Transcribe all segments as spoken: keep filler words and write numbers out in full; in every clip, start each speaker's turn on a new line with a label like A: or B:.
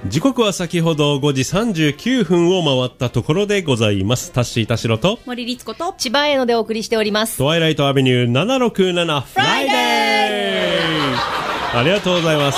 A: 時刻は先ほどごじさんじゅうきゅうふんを回ったところでございます。タッシー田代と
B: 森律子と
C: 千葉へのでお送りしております。
A: トワイライトアベニューななろくななフライデー。ありがとうございます。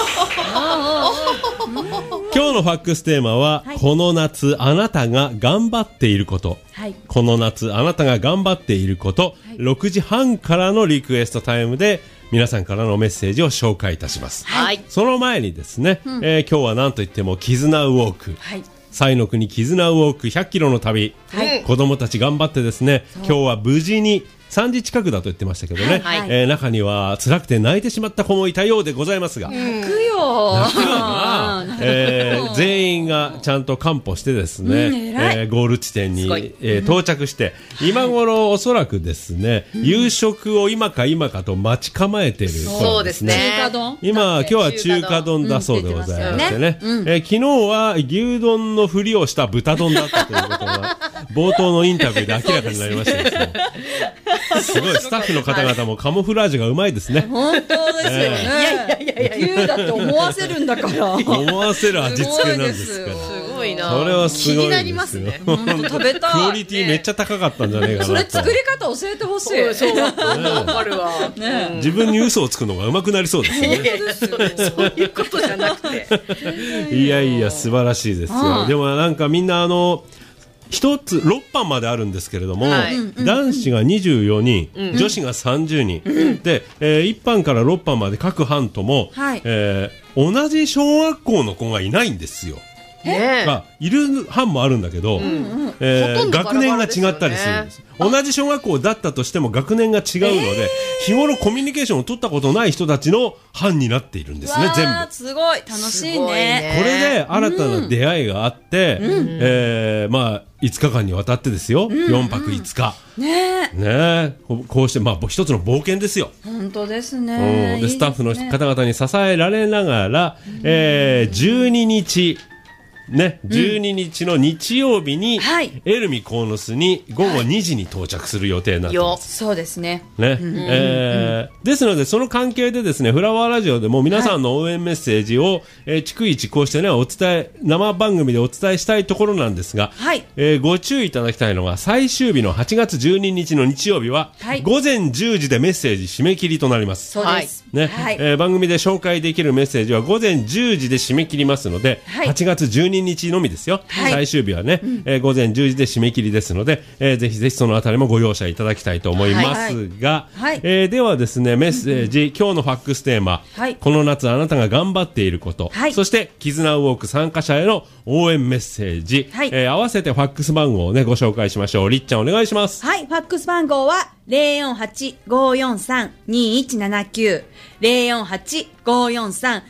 A: 今日のファックステーマは、はい、この夏あなたが頑張っていること、はい、この夏あなたが頑張っていること、はい、ろくじはんからのリクエストタイムで皆さんからのメッセージを紹介いたします、はい、その前にですね、うんえー、今日は何といっても絆ウォーク、はい、彩の国絆ウォークひゃっキロの旅、はい、子供たち頑張ってですね、今日は無事にさんじ近くだと言ってましたけどね、はいはいえー、中には辛くて泣いてしまった子もいたようでございますが、
B: 泣くよ
A: 泣くよな、えー、全員がちゃんと完歩してですね、うんえー、ゴール地点に、えー、到着して、うん、今頃おそらくですね、うん、夕食を今か今かと待ち構えている、
C: そうですね、
B: 中華丼
A: 今今日は中華丼だそうでございましてね、うんえー、昨日は牛丼のふりをした豚丼だったということが冒頭のインタビューで明らかになりましたですねすごいスタッフの方々もカモフラージュがうまいですね。
B: 本当ですよね、えー、いやいやいやいや牛だって思わせるんだから
A: 思わせる味付けなんですから
C: すごいな、
A: それはすごいですよ。気にな
C: りますね。
B: 本当食べたい
A: クオリティめっちゃ高かったんじゃねえかなと。
B: それ作り方教えてほしい。
C: そうわかるわ、ね、
A: 自分に嘘をつくのがうまくなりそうですよね。
C: いやいやそういうことじゃなくて
A: いやいや素晴らしいですよ。でもなんかみんなあの一つろっぱんまであるんですけれども、はい、男子がにじゅうよにん、うん、女子がさんじゅうにん、うん、で、えー、いち班からろっ班まで各班とも、はいえー、同じ小学校の子がいないんですよ。
C: えー、
A: まあ、いる班もあるんだけど、うんうんえー、学年が違ったりするんです。同じ小学校だったとしても学年が違うので、えー、日頃コミュニケーションを取ったことない人たちの班になっているんですね。全部
B: すごい楽しい ね, ね
A: これで新たな出会いがあって、うんえー、まあいつかかんにわたってですよ、うんうん、よんぱくいつか、ねね、こうして、まあ、一つの冒険ですよ。
B: 本当ですね、
A: うん、でスタッフの方々に支えられながら、うんえー、じゅうににちね、じゅうににちの日曜日に、うんはい、エルミコーノスにごごにじに到着する予定になってます、
B: そうですね、
A: ねうんえーうん、ですのでその関係でですねフラワーラジオでも皆さんの応援メッセージを、はいえー、逐一こうしてねお伝え生番組でお伝えしたいところなんですが、はいえー、ご注意いただきたいのが最終日のはちがつじゅうににちの日曜日は、はい、ごぜんじゅうじでメッセージ締め切りとなります。
B: そうです、
A: ねはいえー、番組で紹介できるメッセージはごぜんじゅうじで締め切りますので、はい、はちがつじゅうににちのみですよ、はい、最終日はね、うんえー、ごぜんじゅうじで締め切りですので、えー、ぜひぜひそのあたりもご容赦いただきたいと思いますが、はいはいえー、ではですねメッセージ、うん、今日のファックステーマ、はい、この夏あなたが頑張っていること、はい、そして絆ウォーク参加者への応援メッセージ、はいえー、合わせてファックス番号をねご紹介しましょう。りっちゃんお願いします。
B: はい、ファックス番号は ゼロよんはち ごよんさん にいちななきゅう ゼロよんはち ごよんさん にい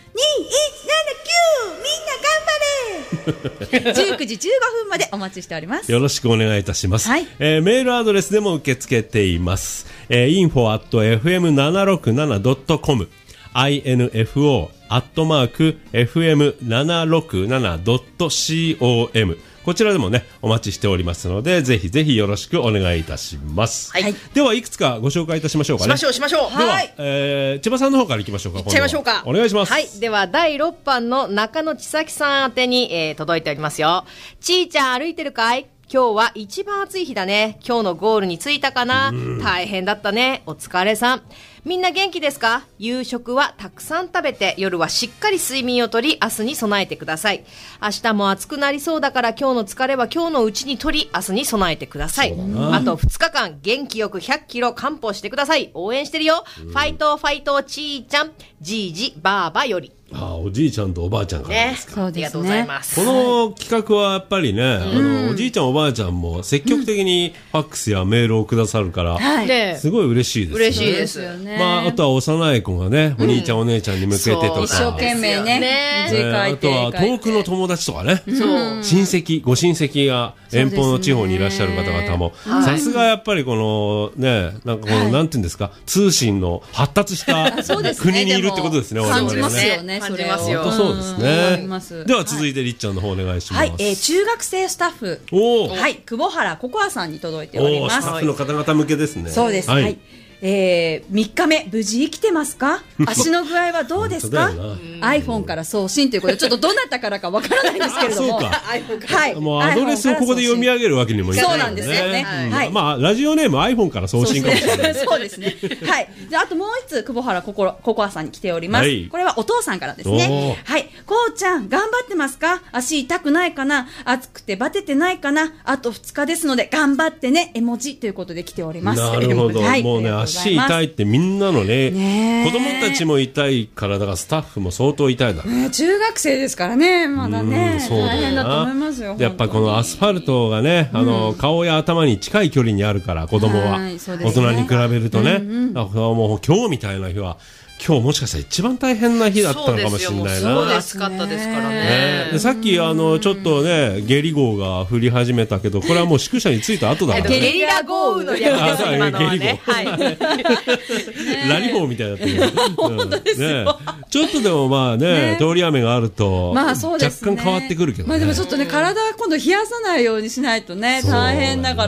B: ちななきゅう みんな頑張れじゅうくじじゅうごふんまでお待ちしております。
A: よろしくお願いいたします、はいえー、メールアドレスでも受け付けています、えー、インフォ アット エフエムななろくなな ドット コム インフォ アットマーク エフエムななろくなな ドット コムこちらでもねお待ちしておりますのでぜひぜひよろしくお願いいたします、はい、ではいくつかご紹介いたしましょうかね。
C: しましょうしましょう。
A: では、はいえー、千葉さんの方からいきましょうか。
C: いっちゃいましょうか。
A: お願いします。
C: はい、ではだいろっ班の中野千咲さん宛てに、えー、届いておりますよ。ちーちゃん歩いてるかい。今日は一番暑い日だね。今日のゴールに着いたかな。大変だったね。お疲れさん。みんな元気ですか？夕食はたくさん食べて夜はしっかり睡眠をとり明日に備えてください。明日も暑くなりそうだから今日の疲れは今日のうちにとり明日に備えてください。あとふつかかん元気よくひゃっキロ完歩してください。応援してるよ。ファイトファイトちーちゃんじいじばあばより。
A: ああおじいちゃんとおばあちゃんからですか、
B: ね、
C: ありがとうございます。
A: この企画はやっぱりね、あのおじいちゃんおばあちゃんも積極的にファックスやメールをくださるから、うん、すごい嬉しいですね。
C: 嬉しいですよね。
A: まあ、あとは幼い子がね、お兄ちゃんお姉ちゃんに向けてとか、
B: 一生懸命ね、
A: ねえー、あとは遠くの友達とかね、そう親戚ご親戚が遠方の地方にいらっしゃる方々も、さすがやっぱりこのねなんかこの、はい、なんていうんですか通信の発達した国にいるってことですね。
B: 感じますよね。
C: 感じますよ。
A: そうですね。では続いてりっちゃんの方お願いします。
B: はい、えー、中学生スタッフ、おはい、久保原ココアさんに届いております。
A: スタッフの方々向けですね。
B: そうです。はい、はいえー、みっかめ無事生きてますか？足の具合はどうですか？ iPhone から送信ということで、ちょっとどなたからかわからないんですけれども、
A: はい、もうアドレスをここで読み上げるわけにもいかないので、ね、そうなんですよね、はい、まあラジオネーム iPhone から送信かもしれない。
B: そうですね。はい。じゃあ、あともう一つ、久保原ココココアさんに来ております、はい、これはお父さんからですね。はい。こうちゃん頑張ってますか？足痛くないかな？暑くてバテてないかな？あとふつかですので頑張ってね、絵文字ということで来ております。
A: なるほど、はい、もうね、足痛いってみんなの ね, ね子供たちも痛いからだからスタッフも相当痛いだろう、
B: ね、中学生ですからね、まだね、大変だと思いますよ。
A: やっぱこのアスファルトがね、あの、うん、顔や頭に近い距離にあるから子供は、はい、そうですね、大人に比べるとね、うんうん、だからもう今日みたいな日は今日もしかしたら一番大変な日だったのかもしれないな。
C: そうですよ、もうすごい暑かったですからね。ね
A: でさっきあのちょっとねゲリ豪が降り始めたけど、これはもう宿舎に着いた後だから、ね、
C: ゲリラ豪雨の略です今のはね。はい。
A: ラリ豪みたいになってる。
B: 本当ですよ、ね。
A: ちょっとでもまあね、ね通り雨があると、まあそうですね、若干変わってくるけどね。
B: まあでもちょっとね、体今度冷やさないようにしないとね、大変だから、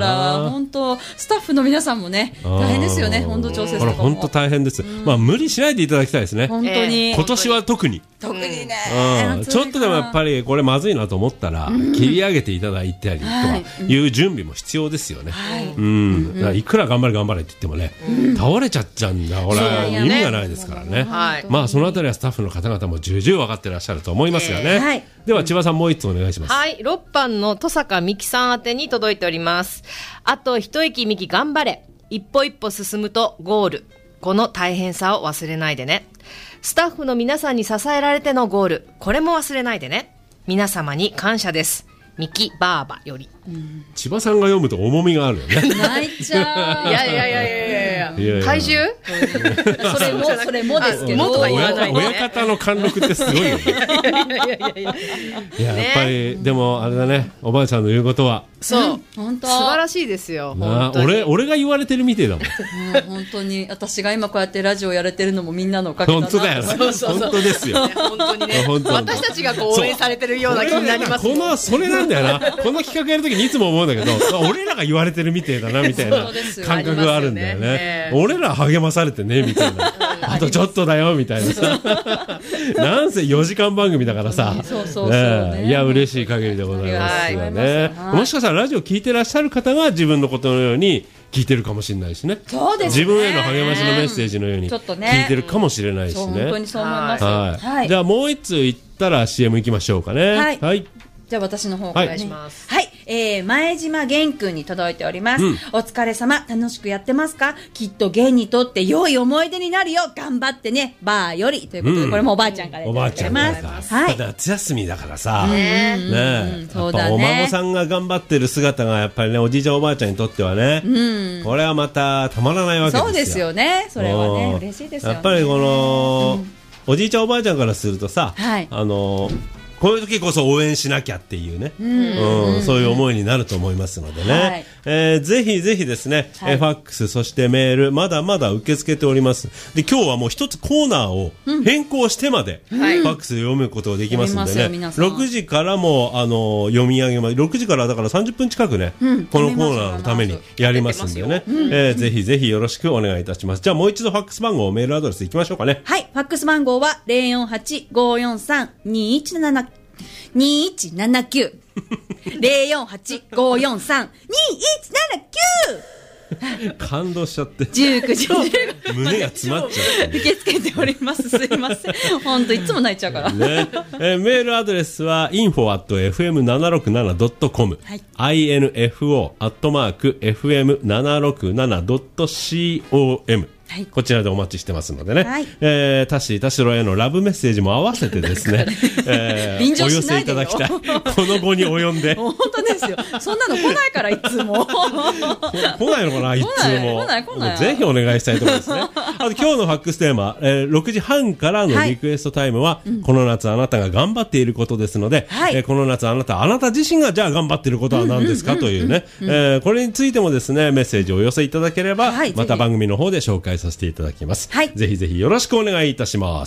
B: 本当スタッフの皆さんもね大変ですよね、温度調節とかも。
A: 本当大変です。まあ無理しないでいただきたいですね。
B: 本当に、
A: 今年は特に
B: 特にね、
A: うん、ちょっとでもやっぱりこれまずいなと思ったら、うん、切り上げていただいたりとかいう準備も必要ですよね、はいうん、だからいくら頑張れ頑張れって言ってもね、うん、倒れちゃっちゃうんだ、これは意味がないですからね、はい、まあそのあたりはスタッフの方々も重々分かってらっしゃると思いますがね、えーはい、では千葉さんもう一つお願いします。
C: はい、ろっぱんの戸坂美希さん宛てに届いております。あと一息美希頑張れ、一歩一歩進むとゴール、この大変さを忘れないでね。スタッフの皆さんに支えられてのゴール、これも忘れないでね。皆様に感謝です。ミキバーバより、うん、
A: 千葉さんが読むと重みがあるよね。
B: 泣いちゃう。
C: いやいやいやいやいやいや、体重それもそれもですけど、
A: とか言わないでね、親方の貫禄ってすごいよね。いやいやいやいやいや、やっぱりでもあれだね、おばあちゃんの言うことは
C: そう、本当素晴らしいですよ。
A: 本当に俺俺が言われてるみてえだもん。
B: うん、本当に私が今こうやってラジオやれてるのもみんなのおかげだな。
A: 本当だよ。そうそうそう、本当ですよ。
C: 本当にね、私たちがこう応援されてるような気になります。
A: このそれなんだよな。この企画やるときにいつも思うんだけど、俺らが言われてるみてえだなみたいな感覚があるんだよね。俺ら励まされてねみたいな。あとちょっとだよみたいなさ。なんせよじかん番組だからさ。そうそうそうね。いや嬉しい限りでございますよね。もしかしたらラジオ聞いてらっしゃる方が自分のことのように聞いてるかもしれないしね。
B: そうですね。
A: 自分への励ましのメッセージのように聞いてるかもしれないしね。
B: 本当にそう思います。
A: はい。はい、じゃあもう一つ言ったら シーエム 行きましょうかね。はい。はい、
B: じゃあ私の方お願いします。はい、はい、えー、前島玄君に届いております、うん、お疲れ様、楽しくやってますか？きっと玄にとって良い思い出になるよ、頑張ってね、バーよりということで、うん、これもおばあちゃんからいただいております。おばあちゃん、はい、
A: 夏休みだからさ、ねえ、ね、そうだね、やっぱお孫さんが頑張ってる姿がやっぱりね、おじいちゃんおばあちゃんにとってはね、うん、これはまたたまらないわけですよ。
B: そうですよね、それはね、嬉しいですよね。
A: やっぱりこの、うん、おじいちゃんおばあちゃんからするとさ、はい、あのこういう時こそ応援しなきゃっていうね、うんうん、そういう思いになると思いますのでね、はい、えー、ぜひぜひですね、はい、ファックスそしてメールまだまだ受け付けております。で今日はもう一つコーナーを変更してまで、うん、ファックスで読むことができますのでね、ろくじからもあの読み上げます。ろくじからだからさんじゅっぷん近くね、うん、このコーナーのためにやりますんでね、うん、えー、ぜひぜひよろしくお願いいたします。じゃあもう一度ファックス番号メールアドレスいきましょうかね。
B: はい、ファックス番号は ゼロよんはち ごよんさん にいちなな にいちななきゅう ゼロよんはち ごよんさん にいちななきゅう
A: 感動しちゃって
B: じゅうくじ
A: 胸が詰まっちゃって
B: 受け付けております。すいません、本当いつも泣いちゃうから、
A: ね、えー、メールアドレスは インフォ アット エフエムななろくなな ドット コム、はい、インフォ アットマーク エフエムななろくなな ドット コム、はい、こちらでお待ちしてますのでね、はい、えー、田代田代へのラブメッセージも合わせてですね、えー、お寄せいただきたい。この後に及んで
B: 本当ですよ、そんなの来ないからいつも
A: 来ないのかな、いつも
B: 来ない来ない、
A: ぜひお願いしたいところですね。あと今日のファックステーマ、えー、ろくじはんからのリクエストタイムは、はい、この夏あなたが頑張っていることですので、はい、えー、この夏あなたあなた自身がじゃあ頑張っていることは何ですかというね、これについてもですねメッセージをお寄せいただければ、はい、また番組の方で紹介させていただきます。はい、ぜひぜひよろしくお願いいたします。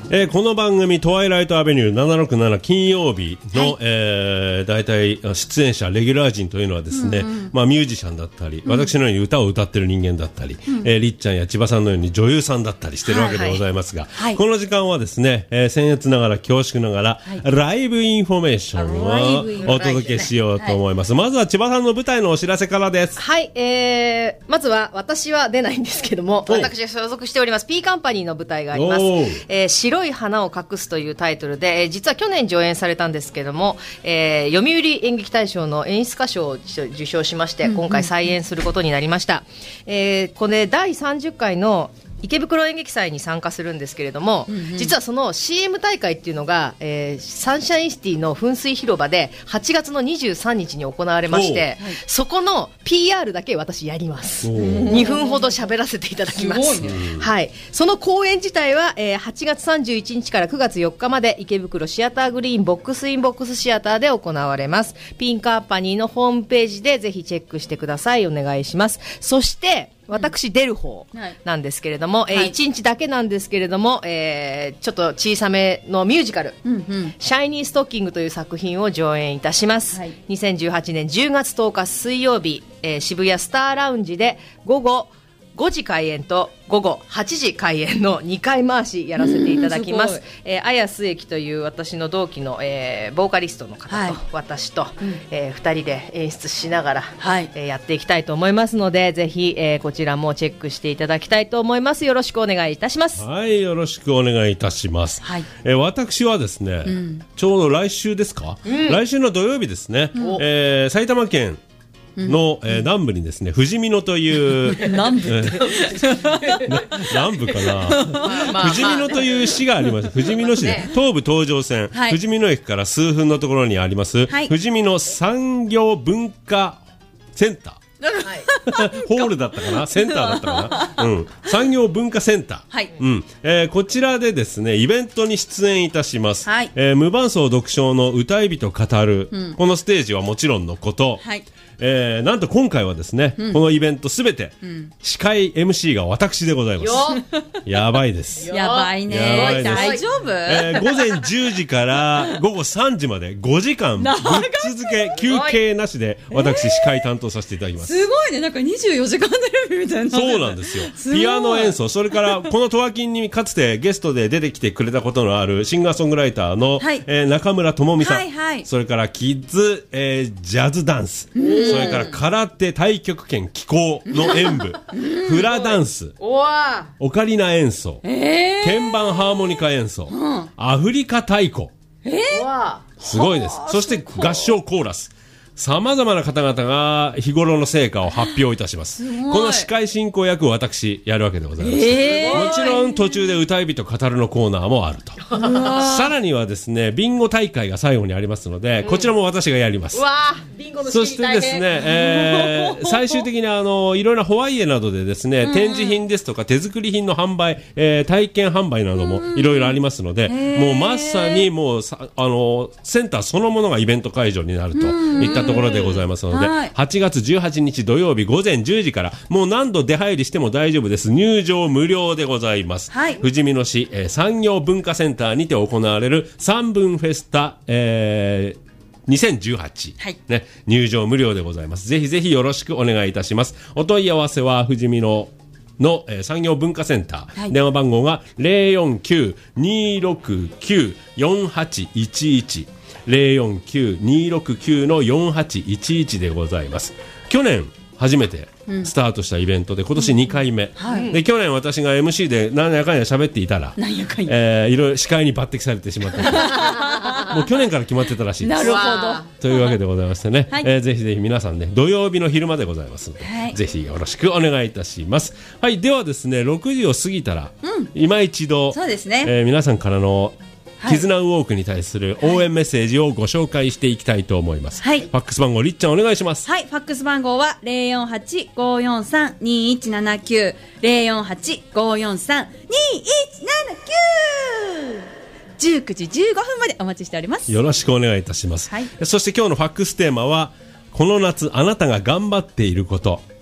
A: えー、この番組トワイライトアベニューななろくなな金曜日の、はい、えー、大体出演者レギュラー陣というのはですね、うんうん、まあ、ミュージシャンだったり、うん、私のように歌を歌ってる人間だったり、うん、えー、りっちゃんや千葉さんのように女優さんだったりしてるわけでございますが、はいはい、この時間はですね、えー、僭越ながら恐縮ながら、はい、ライブインフォメーションをお届けしようと思います、はい、まずは千葉さんの舞台のお知らせからです。
C: はい、えー、まずは私は出ないんですけども、私が所属しております P カンパニーの舞台があります、えー、白い花を隠すというタイトルで、えー、実は去年上演されたんですけども、えー、読売演劇大賞の演出家賞を受賞しまして、うんうん、今回再演することになりました、えー、これだいさんじゅっかいの池袋演劇祭に参加するんですけれども、うんうん、実はその シーエム 大会っていうのが、えー、サンシャインシティの噴水広場ではちがつのにじゅうさんにちに行われまして、そこの ピーアール だけ私やります。にふんほど喋らせていただきます。すごいね。はい、その公演自体は、えー、はちがつさんじゅういちにちからくがつよっかまで池袋シアターグリーンボックスインボックスシアターで行われます。ピンカンパニーのホームページでぜひチェックしてください。お願いします。そして私出る方なんですけれども、はい、えー、いちにちだけなんですけれども、えー、ちょっと小さめのミュージカル、うんうん、シャイニーストッキングという作品を上演いたします、はい、にせんじゅうはちねんじゅうがつとおか水曜日、えー、渋谷スターラウンジで午後ごじ開演と午後はちじ開演のにかい回しやらせていただきます。えー、綾末木という私の同期の、えー、ボーカリストの方と、はい、私と、うん、えー、ふたりで演出しながら、はい、えー、やっていきたいと思いますので、ぜひ、えー、こちらもチェックしていただきたいと思います。よろしくお願いいたします。
A: はい、よろしくお願いいたします、はい、えー、私はですね、うん、ちょうど来週ですか、うん、来週の土曜日ですね、うん、えー、埼玉県の、うん、えー、南部にですね、ふじみ野という
B: 南部
A: 南部かな、まあ、ふじみ野という市があります。ふじみ野市で、ね、東武東上線、はい、ふじみ野駅から数分のところにあります、はい、ふじみ野産業文化センターはい、ホールだったかな、センターだったかな、うん、産業文化センター、はい、うん、えー、こちらでですねイベントに出演いたします、はい、えー、無伴奏読唱の歌い人語る、うん、このステージはもちろんのこと、はい、えー、なんと今回はですね、うん、このイベントすべて、うん、司会 エムシー が私でございます。やばいです。
B: やばいね。大丈夫、
A: えー、午前じゅうじから午後さんじまでごじかんぶっ続け休憩なしで私司会担当させていただきます。
B: すごいね、なんかにじゅうよじかんテレビみたいな。
A: そうなんですよ。ピアノ演奏、それからこのトワキンにかつてゲストで出てきてくれたことのあるシンガーソングライターの、はい、えー、中村智美さん、はいはい、それからキッズ、えー、ジャズダンス、それから空手太極拳気功の演舞フラダンス、オカリナ演奏、えー、鍵盤ハーモニカ演奏、うん、アフリカ太鼓、えー、すごいです。そして合唱コーラス、さまざまな方々が日頃の成果を発表いたします。この司会進行役を私やるわけでございます、えー、もちろん途中で歌い人語るのコーナーもあるとさらにはですねビンゴ大会が最後にありますので、うん、こちらも私がやります。うわビンゴのそしてですね、えー、最終的にあのいろいろなホワイエなどでですね、うん、展示品ですとか手作り品の販売、えー、体験販売などもいろいろありますので、うん、もうまさにもうさあのセンターそのものがイベント会場になるといったところでございますので、はい、はちがつじゅうはちにち土曜日午前じゅうじからもう何度出入りしても大丈夫です。入場無料でございます、はい、ふじみ野市、えー、産業文化センターにて行われる三分フェスタ、えーにせんじゅうはち、はい、ね、入場無料でございます。ぜひぜひよろしくお願いいたします。お問い合わせはふじみ野の、えー、産業文化センター、はい、電話番号が ゼロよんきゅう にーろくきゅう よんはちいちいち ゼロよんきゅう にーろくきゅう よんはちいちいちでございます。去年初めてスタートしたイベントで今年にかいめ、うん、はい、で去年私が エムシー で何やかんや喋っていたら何やかんや、えー、いろいろ司会に抜擢されてしまったもう去年から決まってたらしいです。
B: なるほど
A: というわけでございましてね、はい、えー、ぜひぜひ皆さんね土曜日の昼間でございますので、はい、ぜひよろしくお願いいたします。はい、ではですねろくじを過ぎたら、うん、今一度そうですね、えー、皆さんからの絆ウォークに対する応援メッセージをご紹介していきたいと思います、はい、ファックス番号りっちゃんお願いします。
B: はい、ファックス番号は ゼロよんはち ごよんさん にいちななきゅう ゼロよんはち ごよんさん にいちななきゅうじゅうくじじゅうごふんまでお待ちしております。
A: よろしくお願いいたします、はい、そして今日のファックステーマはこの夏あなたが頑張っていること、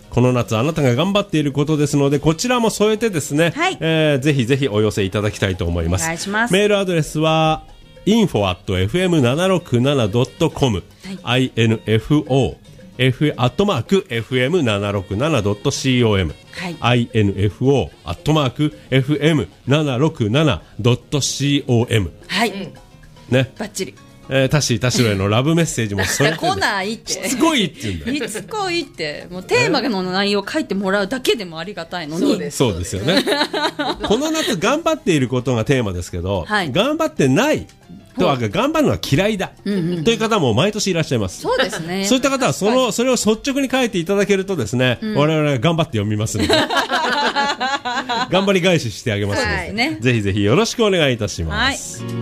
A: この夏あなたが頑張っていることですので、こちらも添えてですね、はい、えー、ぜひぜひお寄せいただきたいと思います。
B: お願いします。
A: メールアドレスは インフォ アット エフエムななろくなな ドット コム、はい、インフォ F アットマーク エフエムななろくなな ドット コム、はい、インフォ アットマーク エフエムななろくなな ドット コム、
B: はい、
A: ね、
B: バッチリ。
A: えー、タッシー田代へのラブメッセージもそれ
B: 来ないって
A: しつこいって言うんだよ。
B: しつこいってもうテーマの内容を書いてもらうだけでもありがたいのに。
C: そうです、
A: そうですよね。この夏頑張っていることがテーマですけど、はい、頑張ってないとは頑張るのは嫌いだ、うんうんうん、という方も毎年いらっしゃいます。
B: そうですね。
A: そういった方はそのそれを率直に書いていただけるとですね、うん、我々は頑張って読みますので頑張り返ししてあげますので、はい、ね、ぜひぜひよろしくお願いいたします。はい、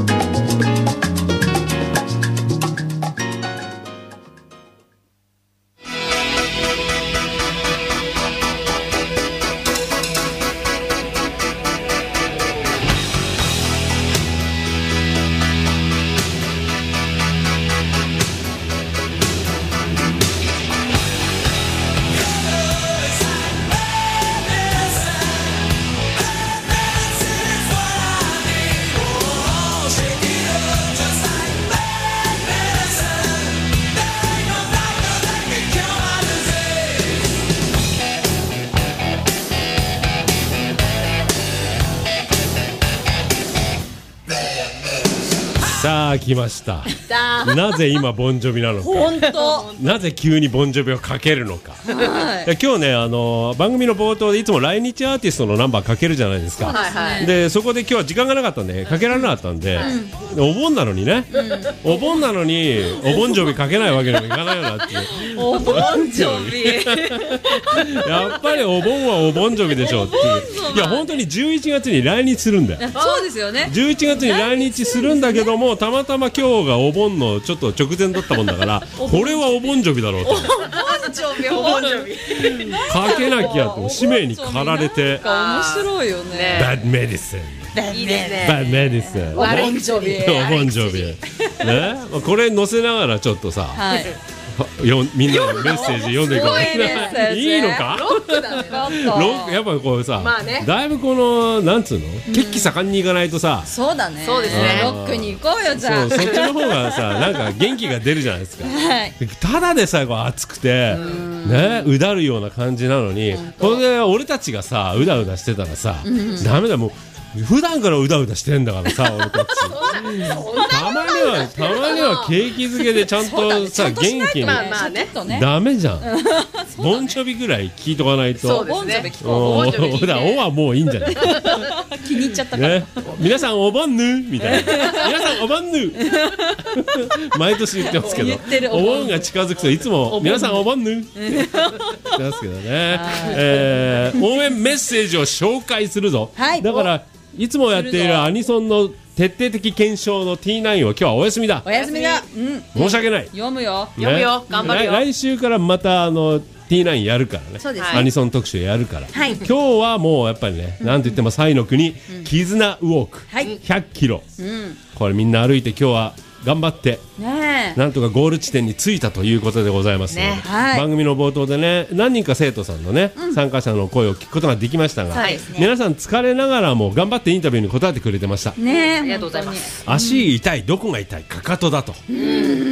A: さあ来ました。なぜ今ボンジョビなのか、
B: 本当
A: なぜ急にボンジョビをかけるのか、はい、今日ね、あの番組の冒頭でいつも来日アーティストのナンバーかけるじゃないですか。 そ, で, でそこで今日は時間がなかったんでかけられなかったんで、うん、お盆なのにね、うん、お盆なのにおボンジョビかけないわけにもいかないよなって
B: おボンジョビ
A: やっぱりお盆はおボンジョビでしょっていう。いや本当にじゅういちがつに来日するんだよ。
B: そうですよね。
A: じゅういちがつに来日するんだけども、たまたま今日がお盆のちょっと直前だったもんだからこれはお盆ジョビだろうと、
B: お盆ジョビお盆ジョビ
A: かけなきゃと使命に駆られて。
B: 面白いよね。
A: バッドメディセン、
C: いいですね。
A: バッドメディセン、
B: お盆ジョビ
A: お盆ジョビね、これ載せながらちょっとさ、はい、よみんなのメッセージ読んでいこう。いいのか。
C: ロックだね。
A: ロックやっぱこうさ、まあね、だいぶこのなんつうの、血気盛んにいかないとさ。
B: そうだね。
C: そうですね。
B: ロックに行こうよじゃあ。
A: そう、そっちの方がさなんか元気が出るじゃないですか。はい、ただでさえこう熱くてね、うだるような感じなのに、これで俺たちがさうだうだしてたらさ、ダメだもう。普段からうだうだしてんだからさ俺たちたまにはたまには景気づけでちゃんとさ、ね、元気に、まあまあね、ダメじゃんボンジョビぐらい聞いとかないと。
B: そうですね。ボンジョビ聞こう。
A: 普段おはもういいんじゃない
B: 気に入っちゃったから、ね、皆
A: さんお盆ぬみたいな皆さんお盆ぬ毎年言ってますけど、お盆が近づくといつも皆さんお盆ぬって言ってますけどね、えー、応援メッセージを紹介するぞ、はい、だからいつもやっているアニソンの徹底的検証の ティーナイン は今日はお休みだ。
B: お休みだ、うん、
A: 申し訳ない。
B: 読むよ、
C: ね、読むよ、頑張るよ。
A: 来週からまたあの ティーナイン やるからね。そうです、アニソン特集やるから、はい、今日はもうやっぱりね、うん、なんといってもサイの国、うん、絆ウォーク、はい、ひゃっキロ、うん、これみんな歩いて今日は頑張って、ね、なんとかゴール地点に着いたということでございますので、ね、はい、番組の冒頭でね何人か生徒さんのね、うん、参加者の声を聞くことができましたが、はい、皆さん疲れながらも頑張ってインタビューに答えてくれてました、
B: ね、ありがとうございます。
A: 足痛い、どこが痛い、かかとだと、うん、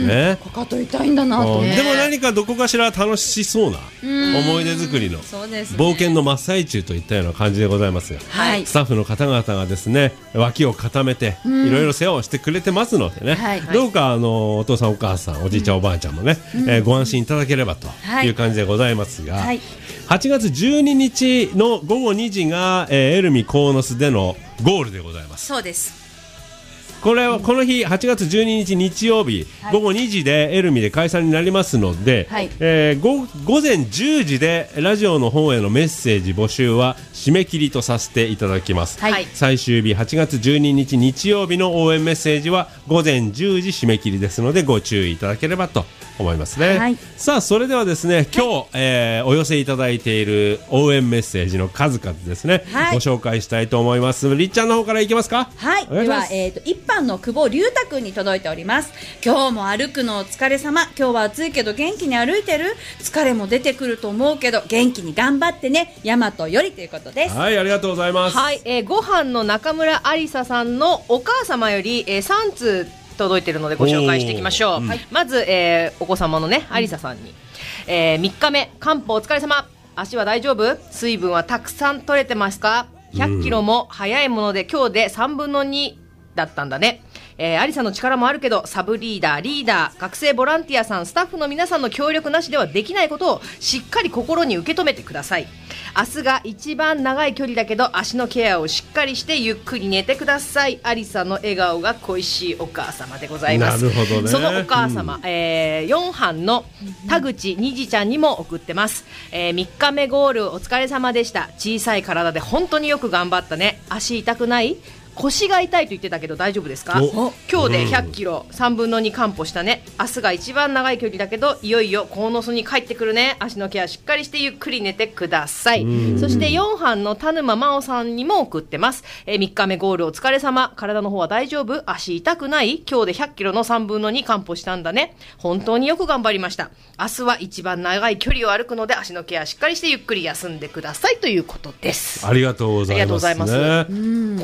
A: ね、
B: かかと痛いんだなと、ね、
A: でも何かどこかしら楽しそうな思い出作りの冒険の真っ最中といったような感じでございますが、はい、スタッフの方々がですね脇を固めていろいろ世話をしてくれてますのでね、はい、どうかあのお父さんお母さんおじいちゃん、うん、おばあちゃんもね、うん、えー、ご安心いただければという感じでございますが、はい、はちがつじゅうににちのごごにじが、えー、エルミ鴻巣でのゴールでございます。
B: そうです。
A: これはこの日はちがつじゅうににち日曜日、はい、ごごにじでエルミで開催になりますので、はい、えー、ご午前じゅうじでラジオの方へのメッセージ募集は締め切りとさせていただきます、はい、最終日はちがつじゅうににち日曜日の応援メッセージは午前じゅうじ締め切りですのでご注意いただければと思いますね、はい、さあそれではですね今日、はい、えー、お寄せいただいている応援メッセージの数々ですね、はい、ご紹介したいと思います。りっちゃんの方からいけますか。
B: はい、では、えーと、一般の久保龍太くんに届いております。今日も歩くのお疲れ様。今日は暑いけど元気に歩いてる。疲れも出てくると思うけど元気に頑張ってね、大和よりということです。
A: はい、ありがとうございます。
C: はい、えー、ご飯の中村ありささんのお母様より、えー、さん通届いているのでご紹介していきましょう、うん、まず、えー、お子様のねありささんに、えー、みっかめ漢方お疲れ様。足は大丈夫？水分はたくさん取れてますか？ひゃっキロも早いもので今日でさんぶんのにだったんだね。えー、アリさんの力もあるけどサブリーダー、リーダー、学生ボランティアさん、スタッフの皆さんの協力なしではできないことをしっかり心に受け止めてください。明日が一番長い距離だけど足のケアをしっかりしてゆっくり寝てください。アリさんの笑顔が恋しいお母様でございます。
A: なるほどね。
C: そのお母様、うん、えー、よん班の田口にじちゃんにも送ってます、えー、みっかめゴールお疲れ様でした。小さい体で本当によく頑張ったね。足痛くない？腰が痛いと言ってたけど大丈夫ですか？今日でひゃっキロ、さんぶんのに完歩したね。明日が一番長い距離だけどいよいよ鴻巣に帰ってくるね。足のケアしっかりしてゆっくり寝てください。そしてよん班の田沼真央さんにも送ってます、えー、みっかめゴールお疲れ様。体の方は大丈夫？足痛くない？今日でひゃっキロのさんぶんのに完歩したんだね。本当によく頑張りました。明日は一番長い距離を歩くので足のケアしっかりしてゆっくり休んでくださいということです。
A: ありがとうございます、ね、ありがとうございます。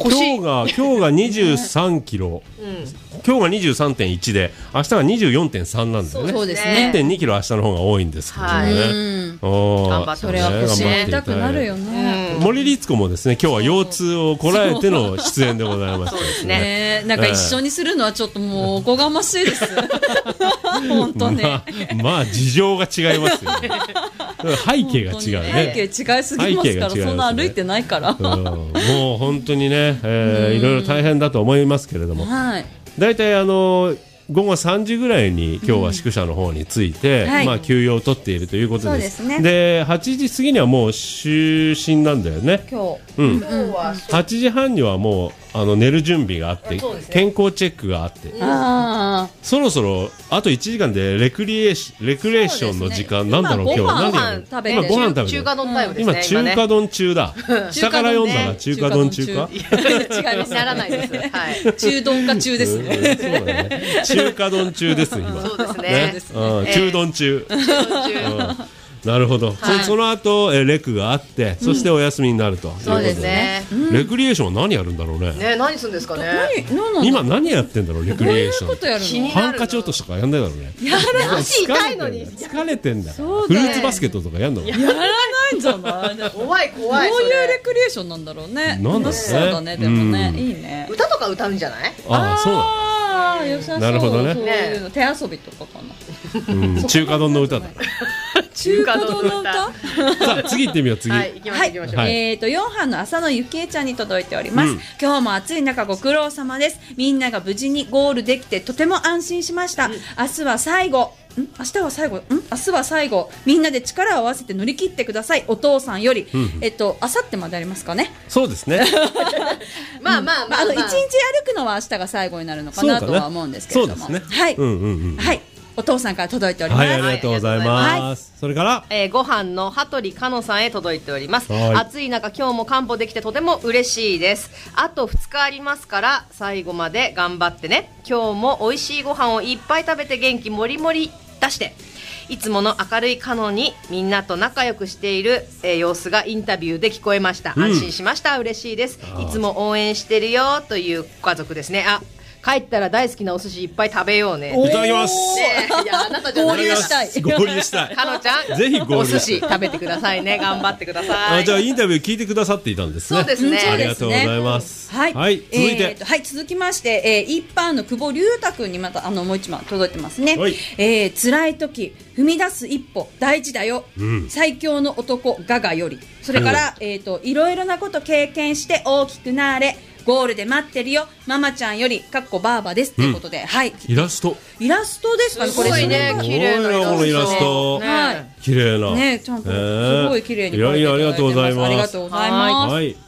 A: 今日が今日がにじゅうさんキロ、うん、今日が にじゅうさんてんいち で明日が にじゅうよんてんさん なんだよね。
B: そうですね。
A: いってんにキロ明日の方が多いんですけどね、はい、
C: お頑張って、
B: それは腰痛くなるよね、
A: うん、森律子もですね今日は腰痛をこらえての出演でございます。
C: そうですね、
B: なんか一緒にするのはちょっともうおこがましいです本当ね、
A: まあ、まあ事情が違いますよね背景が違うね。
B: 背景違いすぎますから、ね、そんな歩いてないから、うん、
A: もう本当にね、えー、いろいろ大変だと思いますけれども、はい、だいたいあの午後さんじぐらいに今日は宿舎の方に着いて、うんはい、まあ、休養を取っているということです。そうですね。ではちじ過ぎにはもう就寝なんだよね今日、うん、はちじはんにはもうあの寝る準備があって、ね、健康チェックがあって、うん、あそろそろあといちじかんでレクリエーシレクレーションの時間、ね、なんだろう今日何
C: 食べる今ご飯食べる中華丼タイムですね、
A: 今中華丼中だ下から読んだら中華丼中か
C: 違います、ならないです、はい、
B: 中丼か中ですね、
A: うん、そうだね、中華丼中です今。
C: そうですね、
A: ね、うん、中丼中、えー、うんなるほど、はい、そ, その後えレクがあって、そしてお休みになると、うん、
C: そうですね。
A: レクリエーションは何やるんだろうね。
C: ね、何するんですかね。
A: 何今何やってんだろうレクリエーション。
B: どういうことやるの？
A: ハンカチ落としとかやんないだろうね。
C: やらない。足痛いのに
A: 疲れてんだから。フルーツバスケットとかやんの？
B: やらないんじゃない。
C: 怖い怖い。
B: どういうレクリエーションなんだろうね。
A: なんだろうね。
B: そうだね、でもね、いいね。
C: 歌とか歌うんじゃない？
A: ああ、そうだ。
B: あ、良さそう。
A: なるほどね。
B: そういうの手遊びとかかな。
A: うん、中華丼の歌だ。
B: 中華丼の歌。
A: さあ次行ってみよう次。
C: はい、行きましょう行きましょう。
B: えっとよん班の浅野ゆきえちゃんに届いております、うん。今日も暑い中ご苦労様です。みんなが無事にゴールできてとても安心しました。うん、明日は最後。ん明日は最後ん明日は最後みんなで力を合わせて乗り切ってください。お父さんより、うん、えっと明後日までありますかね。
A: そうですね
C: まあまあまあ、
B: あの一日歩くのは明日が最後になるのかなとは思うんですけれども、
A: そうですね。
B: はい、
A: うんうんうん、
B: はい、お父さんから届いております。
A: はい、ありがとうございます、はい、それから、
C: えー、ご飯の羽鳥かのさんへ届いております。暑い中今日も完歩できてとても嬉しいです。あとふつかありますから最後まで頑張ってね。今日も美味しいご飯をいっぱい食べて元気もりもり出して、いつもの明るいカノにみんなと仲良くしている、えー、様子がインタビューで聞こえました。安心しました、うん、嬉しいです。いつも応援してるよというご家族ですね。あ、帰ったら大好きなお寿司いっぱい食べようね。
A: いただきます、
C: ね、いやあなたじゃない
B: 合流したい
A: 合流したい
C: かのちゃん
A: ぜひ合流
C: お寿司食べてくださいね。頑張ってください。
A: あ、じゃあインタビュー聞いてくださっていたんですね。
C: そうですね、
A: ありがとうございます、
B: はい、
A: はい、続いて、
B: えー、はい、続きまして、えー、一般の久保龍太くんにまたあのもう一枚届いてますね。えー、辛い時踏み出す一歩大事だよ、うん、最強の男ガガより。それから、うん、えーといろいろなこと経験して大きくなれ、ゴールで待ってるよママちゃんよりかっこバーバですということで、うん、はい、
A: イラスト
B: イラストですかね。
C: これすごいね、綺麗な
A: イラスト、
B: はい、
A: 綺麗な
B: ね、ちゃんとすごい綺麗に描いていただいてます。
A: いやいや、ありがとうございます。
B: ありがとうございます。
A: はい、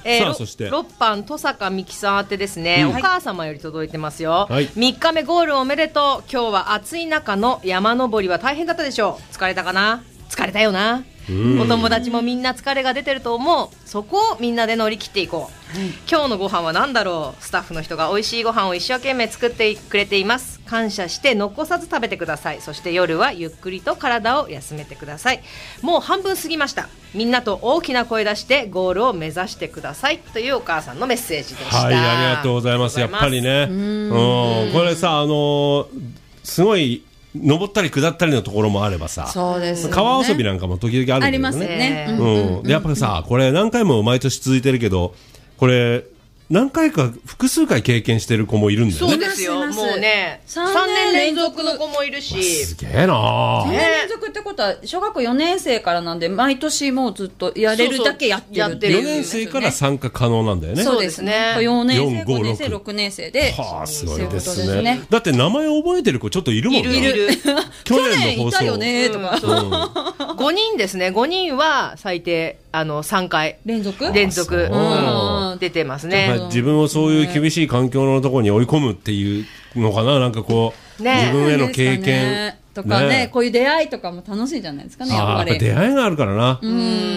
C: えー、
A: さあそして
C: ろっぱん戸坂美希さん宛てですね、うん、お母様より届いてますよ、はい、みっかめゴールおめでとう。今日は暑い中の山登りは大変だったでしょう。疲れたかな。疲れたよな。お友達もみんな疲れが出てると思う。そこをみんなで乗り切っていこう、うん、今日のご飯は何だろう。スタッフの人が美味しいご飯を一生懸命作ってくれています。感謝して残さず食べてください。そして夜はゆっくりと体を休めてください。もう半分過ぎました。みんなと大きな声出してゴールを目指してくださいというお母さんのメッセージでした。
A: はい、ありがとうございます。やっぱりね、うん、これさ、あのー、すごい登ったり下ったりのところもあればさ、
B: そうですね、
A: 川遊びなんかも時々あるんだよね。
B: ありますね、
A: うんうんうん、でやっぱりさ、これ何回も毎年続いてるけど、これ何回か複数回経験してる子もいるんだよね。
C: そうですよ。もうねさんねん連続の子もいるし、
A: すげえな。
B: さんねん連続ってことは小学校よねん生からなんで、毎年もうずっとやれるだけやってるっていう、ね、
A: よねん生から参加可能なんだよね。
B: そうですね。よねん生、ごねん生、ろくねん生で、
A: はあ、すごいですね。ね、だって名前覚えてる子ちょっといるもんね。
B: いるいる
A: 去年の放送
B: いたよねとか、
C: うん、ごにんですね。ごにんは最低あのさんかい
B: 連続
C: 連続、うん、出てますね。
A: 自分をそういう厳しい環境のところに追い込むっていうのかな。なんかこう、ね、自分への経験
B: とかね、ね、こういう出会いとかも楽しいじゃないですかね。やっぱり
A: 出会いがあるからな。
B: うん、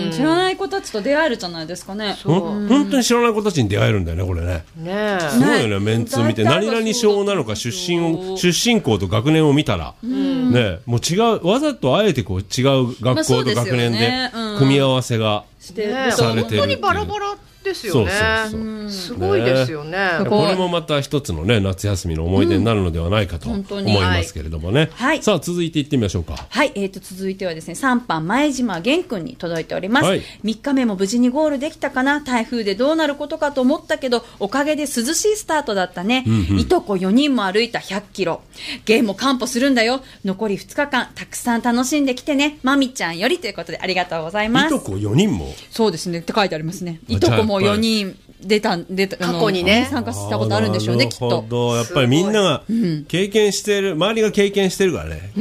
B: 知らない子たちと出会えるじゃないですかね。
A: そう、本当に知らない子たちに出会えるんだよね、これね。
C: ね、
A: すごいよね、メンツ見て何々小なのか出身を出身校と学年を見たら、うん、ね、もう違う、わざとあえてこう違う学校と学年で組み合わせがされてる、ね、
C: 本当にバラバラですよね。そうそうそう、すごいですよね。
A: これもまた一つのね、夏休みの思い出になるのではないかと思いますけれどもね、はい、さあ続いていってみましょうか。
B: はい、えー、と続いてはですね、さんばん前島玄君に届いております、はい、みっかめも無事にゴールできたかな。台風でどうなることかと思ったけどおかげで涼しいスタートだったね、うんうん、いとこよにんも歩いたひゃっキロ。ゲームも完歩するんだよ。残りふつかかんたくさん楽しんできてね、まみちゃんよりということでありがとうございます。
A: いとこよにんも
B: そうですねって書いてありますね。いとこもよにん出た出た
C: 過去にね
B: 参加したことあるんでしょうね、きっと。
A: やっぱりみんなが経験している、周りが経験してるからね、うん、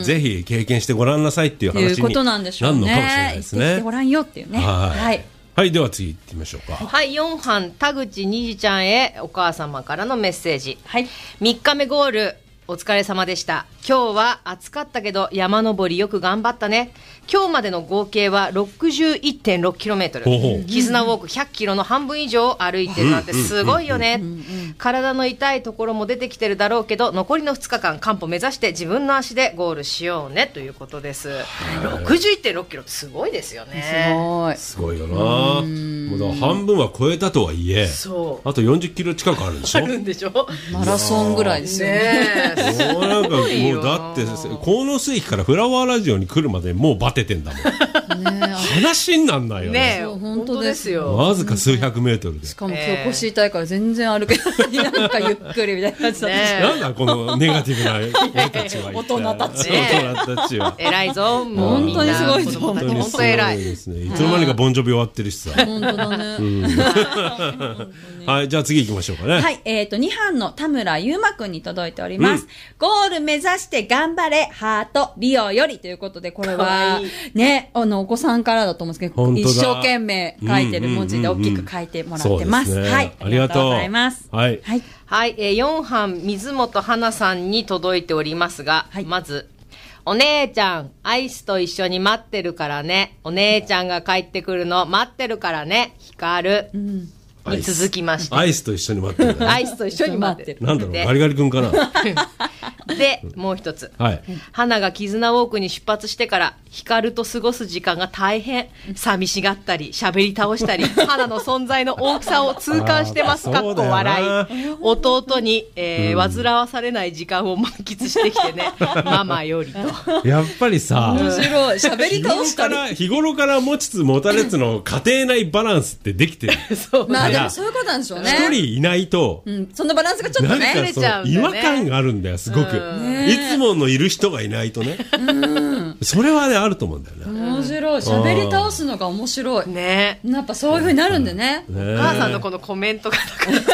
A: ぜひ経験してごらんなさいっていう話になるのかもしれないですね。
B: 行ってきてごらんよっていうね。はい、
A: はいはい、では次行ってみましょうか。
C: はい、よんばん田口にじちゃんへお母様からのメッセージ、はい、みっかめゴールお疲れ様でした。今日は暑かったけど山登りよく頑張ったね。今日までの合計は ろくじゅういってんろくキロメートル、絆ウォークひゃっキロの半分以上を歩いてるなんてすごいよね。体の痛いところも出てきてるだろうけど残りのふつかかん完歩目指して自分の足でゴールしようねということです。ろくじゅういってんろくキロってすごいですよね。
B: すごい
A: すごいよな。もうだ半分は超えたとはいえ、そうあとよんじゅっキロ近くあるんでしょ。
C: あるんでしょ。
B: マラソンぐらいですよね。
A: もうなんかもうだって鴻巣駅からフラワーラジオに来るまでもうバテてんだもん。ね、話になんないよね。
B: ね、本当ですよ。
A: わずか数百メートルで。
B: しかも今日腰痛いから全然歩けない。なんかゆっくりみたいな感じだった。
A: なんだこのネガティブな俺たちは。
B: 大人たち。
C: 大人たちは。偉いぞ。もう
B: 本当にすごいぞ。
C: 本当偉い
A: ですね。いつの間にかボンジョビ終わってるしさ。
B: 本当だね。
A: はい、じゃあ次行きましょうかね。
B: はい、えっとにばんの田村優馬くんに届いております。ゴール目指して頑張れハートリオよりということで、これはね、あのお子さんからだと思うんですけど、一生懸命書いてる文字で大きく書いてもらってます。はい、ありがとうございます。
A: はい、
C: はいはい、えー、よんばん水本花さんに届いておりますが、はい、まずお姉ちゃんアイスと一緒に待ってるからね。お姉ちゃんが帰ってくるの待ってるからね。光る、うんに続きまして、
A: アイスと一緒に待ってる、ね、
C: アイスと一緒に待ってる。
A: なんだろう、ガリガリ君かな。
C: でもう一つ、はい、花が絆ウォークに出発してから光と過ごす時間が大変。寂しがったり喋り倒したり花の存在の大きさを痛感してます。かっこ笑い。弟に、えーうん、煩わされない時間を満喫してきてね。ママよりと。
A: やっぱりさ、
B: 面白い。喋り倒したり
A: 日頃から持ちつ持たれつの家庭内バランスってできてる。
B: そう、まあでもそういうことなんでしょうね。
A: 一人いないと、
B: うん、そのバランスがちょっとね、
C: ずれちゃうんだ
A: よね。違和感があるんだよ、すごく。いつものいる人がいないとね。それはね、あると思うんだよね。
B: 面白い。喋り倒すのが面白い。
C: ね。
B: やっぱそういう風になるんでね。
C: お母さんのこのコメントが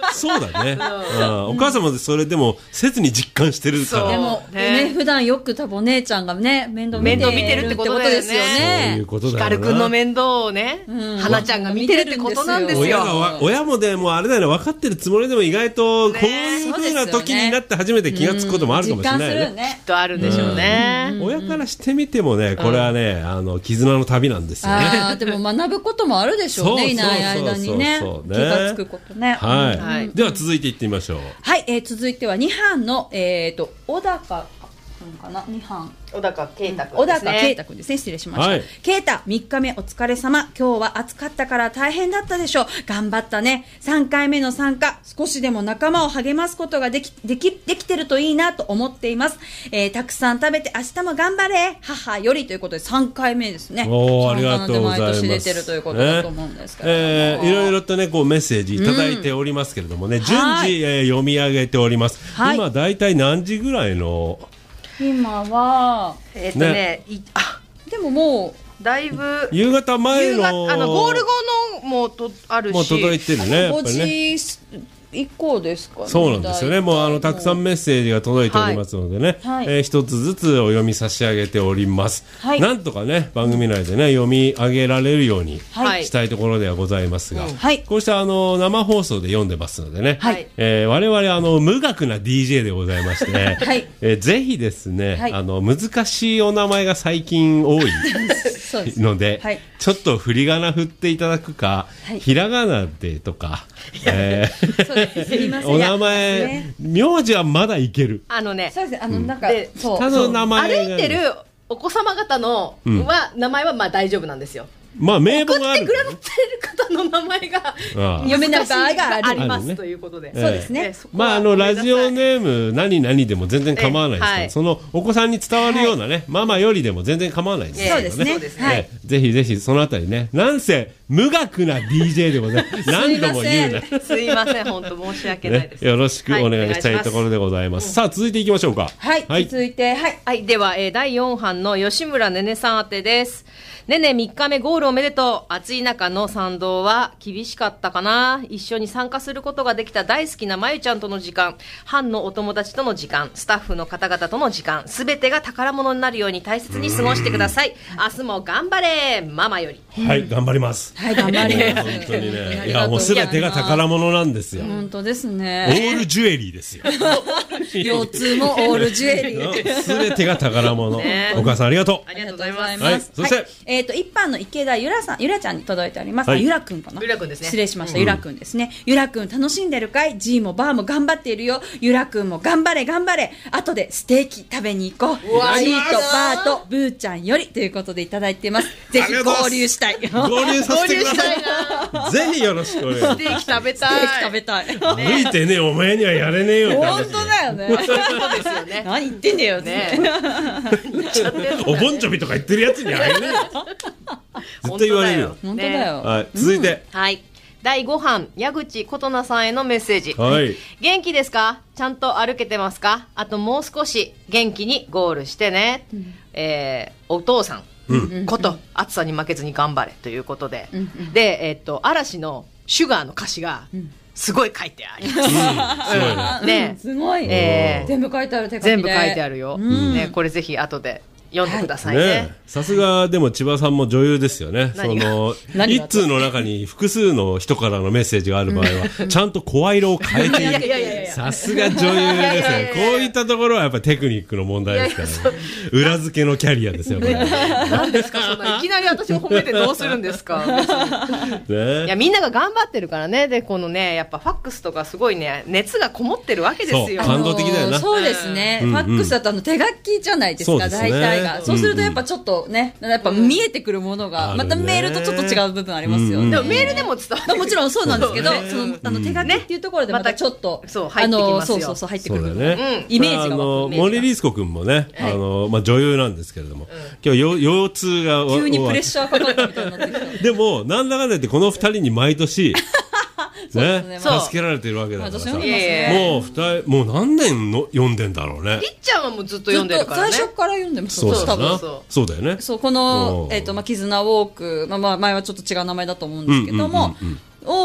A: そうだね、うん、お母様でそれでも切に実感してるから。
B: でもね、ね、普段よく多分お姉ちゃんがね面倒見てるってことですよね。
A: そういうことだよな。
C: 光くんの面倒をね、うん、花ちゃんが見てるってことなんですよ。
A: 親が親もでもあれだよね、分かってるつもりでも意外とこういう風な時になって初めて気がつくこともあるかもしれないね。
B: ね、
C: きっとあるんでしょうね、
A: うん、親からしてみてもね、これはね、うん、あの絆の旅なんですよね。
B: あでも学ぶこともあるでしょうね。いない間にね気がつくことね。
A: はい、はい、では続いていってみましょう。
B: はい、えー、続いてはに班の、えー、と小高かなに班
C: 小高圭太君ですね。
B: 小高圭太君ですね。失礼しました。はい、圭太みっかめお疲れ様。今日は暑かったから大変だったでしょう。頑張ったね。さんかいめの参加、少しでも仲間を励ますことができできできてるといいなと思っています。えー、たくさん食べて明日も頑張れ母よりということでさんかいめですね。
A: おー、ありがとうございます。
B: 毎年出てるということだと思うんですけど、ね
A: えー、いろいろとねこうメッセージいただいておりますけれどもね、うん、順次、えー、読み上げております。はい、今だいたい何時ぐらいの
B: 今は
C: えっとね、ねあ
B: でもも
C: うだいぶ
A: 夕方前の
C: あのゴール後のもとあるし、
A: もう届いてるね。やっぱりね
B: ごじ以降ですかね。
A: そうなんですよね。もうあのたくさんメッセージが届いておりますのでね、はいえー、一つずつお読み差し上げております、はい、なんとかね番組内でね読み上げられるようにしたいところではございますが、はい、こうしたあの生放送で読んでますのでね、はいえー、我々あの無学な ディージェー でございまして、ねはいえー、ぜひですね、はい、あの難しいお名前が最近多いので、はい、ちょっと振り仮名振っていただくか、はい、ひらがなでとか、えーお名前、ね、名字はまだいける。
C: あのね、
B: そうです。あの、なんか、
C: そう下の名前歩いてるお子様方の、うん、は名前はまあ大丈夫なんですよ。
A: まあ名簿がある、
C: 送ってくれてる方の名前が読めない場合がありますということで、
B: そうですね。
A: まああのラジオネーム何々でも全然構わないですから、はい、そのお子さんに伝わるようなね、はい、ママよりでも全然構わないです
B: からね。そうですね。はい、
A: ぜひぜひそのあたりね、なんせ無学な ディージェー でございます。何度も言うな。
C: すいません、本当申し訳ないです、
A: ね。よろしくお願いしたいところでございます。はい、さあ続いていきましょうか。
B: はい。はい、続いてはい、
C: はい、では、えー、だいよん班の吉村ねねさん宛てです。ねねみっかめゴールおめでとう。暑い中の参道は厳しかったかな。一緒に参加することができた大好きなまゆちゃんとの時間、班のお友達との時間、スタッフの方々との時間、すべてが宝物になるように大切に過ごしてください。明日も頑張れママより。
A: はい、頑張ります。
B: はい、頑張ります。
A: 本当にね、いやもうすべてが宝物なんですよ。
B: 本当です
A: オ
B: ね。
A: ールジュエリーですよ。
B: 腰痛もオールジュエリー。
A: すべてが宝物。ね、お母さんありがとう。
C: ありがとうございます。
A: はい、そして、はい、
B: えっ、ー、と一班の池田ゆらさん、ゆらちゃんに届いております。はい、あ、ゆらくんかな。
C: ゆらくんですね。
B: 失礼しました。うん、ゆらくんですね。ゆらくん楽しんでるかい？ G もバーも頑張っているよ。ゆらくんも頑張れ頑張れ。後でステーキ食べに行こう。G とバーとブーちゃんよりということでいただいてます。ぜひ合流したい。
A: 合流させてください。ぜひよろしくお願いします。
C: ステーキ食べたい。
B: ステーキ食べたい。
A: 歩いてね、お前にはやれねえよ。
B: 本当だよね。そうですよね。何言ってんだよね。
A: おぼんちょびとか言ってるやつにあげる。絶対言われるよ。
B: 本当だよ。
A: はい、続いて、
C: はい。だいご班、矢口琴奈さんへのメッセージ。
A: はい。
C: 元気ですか？ちゃんと歩けてますか？あともう少し元気にゴールしてね。うん、えー、お父さん、うん、こと暑さに負けずに頑張れということで、うん、で、えー、っと嵐のシュガーの歌詞が、うんすごい書いてあります。うん、すごい
B: ね。ね、すごい。えー、全部書いてある手書きで。
C: 全部書いてあるよ。うん、ね、これぜひ後で読んでくださいね。
A: さすがでも千葉さんも女優ですよね。その一通の中に複数の人からのメッセージがある場合はちゃんと声色を変えている。さすが女優ですね。こういったところはやっぱりテクニックの問題ですからね。裏付けのキャリアですよ。
C: 何ですかそんな。いきなり私を褒めてどうするんですか。ね、いやみんなが頑張ってるからね。でこのねやっぱファックスとかすごいね熱がこもってるわけですよ。
A: 感動的だよな。
B: そうですね。ファックスだとあの手書きじゃないですか。大体が。そうするとやっぱちょっとね、やっぱ見えてくるものが、またメールとちょっと違う部分ありますよね。
C: でもメールでも伝わる。
B: もちろんそうなんですけど、そのあの手書きっていうところでまたちょっと、
C: そう入ってきますよ。
B: そうそうそう入ってくる部分。イメージが。
A: あの森リースコ君もね、あのまあ女優なんですけれども、今日腰痛が
B: 急にプレッシャーかかったみたいになってきた。
A: でもなんだかんだ言ってこの二人に毎年。ね、助けられてるわけだからさ、もう二人もう何年の読んでんだろうね。
C: りっちゃんはもうずっと読んでるからね。
B: 最初から読んでます。
A: そうだな。そうだよね。
B: そうこのえっとまあ絆ウォーク、まあまあ前はちょっと違う名前だと思うんですけども。を